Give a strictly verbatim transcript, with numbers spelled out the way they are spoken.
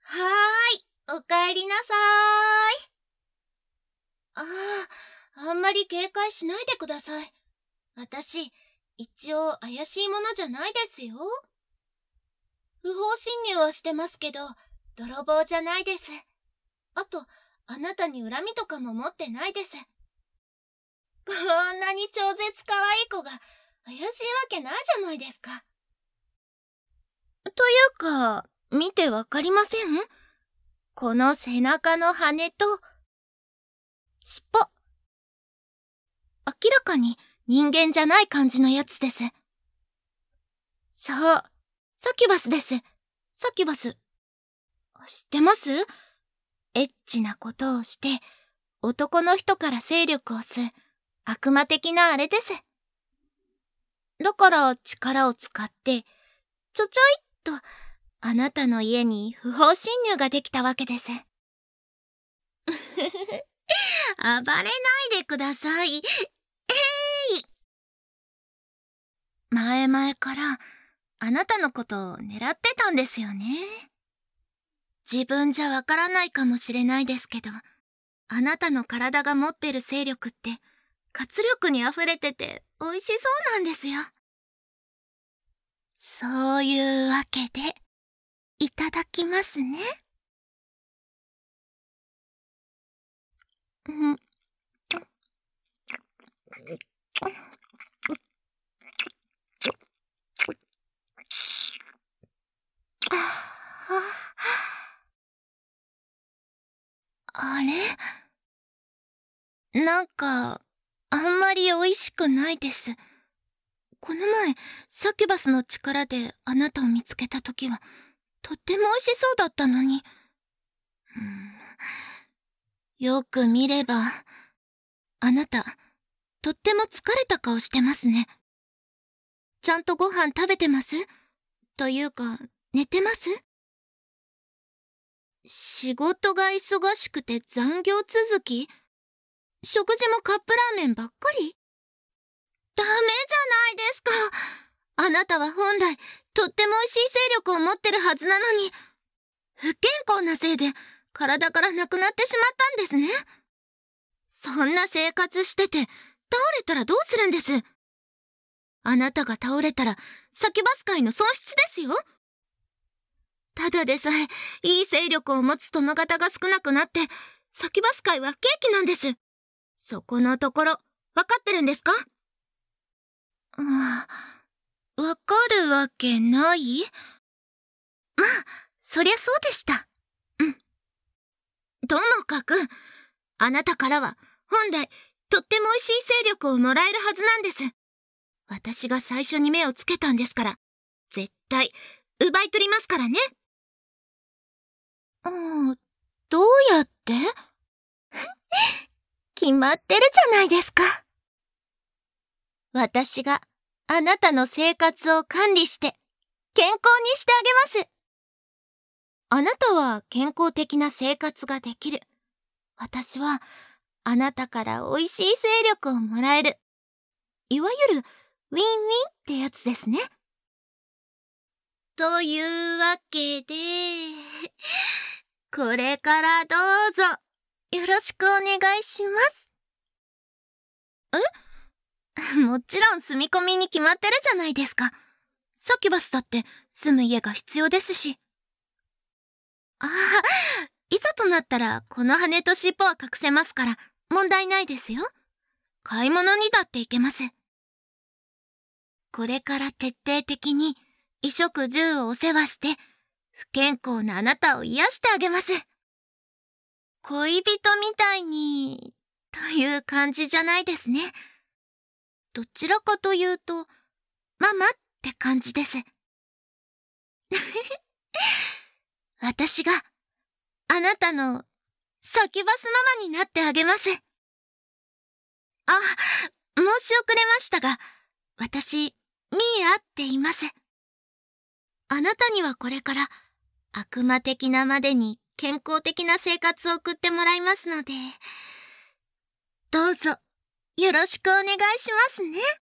はーい、おかえりなさーい。ああ、あんまり警戒しないでください。私、一応怪しいものじゃないですよ。不法侵入はしてますけど、泥棒じゃないです。あと、あなたに恨みとかも持ってないです。こんなに超絶可愛い子が怪しいわけないじゃないですか。というか、見てわかりません？この背中の羽と、尻尾。明らかに人間じゃない感じのやつです。そう、サキュバスです。サキュバス。知ってます？エッチなことをして、男の人から勢力を吸う、悪魔的なあれです。だから力を使って、ちょちょいっと、あなたの家に不法侵入ができたわけです。暴れないでください。えい、前々からあなたのことを狙ってたんですよね。自分じゃわからないかもしれないですけど、あなたの体が持ってる勢力って活力に溢れてて美味しそうなんですよ。そういうわけで、いただきますね。んあれ？なんか、あんまり美味しくないです。この前、サキュバスの力であなたを見つけたときは、とっても美味しそうだったのに。うん、よく見れば、あなた、とっても疲れた顔してますね。ちゃんとご飯食べてます？というか、寝てます？仕事が忙しくて残業続き？食事もカップラーメンばっかり？ダメじゃないですか。あなたは本来、とっても美味しい勢力を持ってるはずなのに、不健康なせいで体からなくなってしまったんですね。そんな生活してて、倒れたらどうするんです？あなたが倒れたら、サキュバス界の損失ですよ。ただでさえ、いい勢力を持つ殿方が少なくなって、サキュバス界は不景気なんです。そこのところ、わかってるんですか？ああ、わかるわけない？まあ、そりゃそうでした。うん。ともかく、あなたからは、本来、とっても美味しい勢力をもらえるはずなんです。私が最初に目をつけたんですから、絶対、奪い取りますからね。うん、どうやって？決まってるじゃないですか。私があなたの生活を管理して健康にしてあげます。あなたは健康的な生活ができる。私はあなたから美味しい勢力をもらえる。いわゆるウィンウィンってやつですね。というわけで、これからどうぞよろしくお願いします。え？もちろん住み込みに決まってるじゃないですか。サキュバスだって住む家が必要ですし。ああ、いざとなったらこの羽と尻尾は隠せますから問題ないですよ。買い物にだって行けます。これから徹底的に衣食住をお世話して不健康なあなたを癒してあげます。恋人みたいに、という感じじゃないですね。どちらかというと、ママって感じです。私があなたのサキュバスママになってあげます。あ、申し遅れましたが、私、ミーアって言います。あなたにはこれから悪魔的なまでに健康的な生活を送ってもらいますので、どうぞよろしくお願いしますね。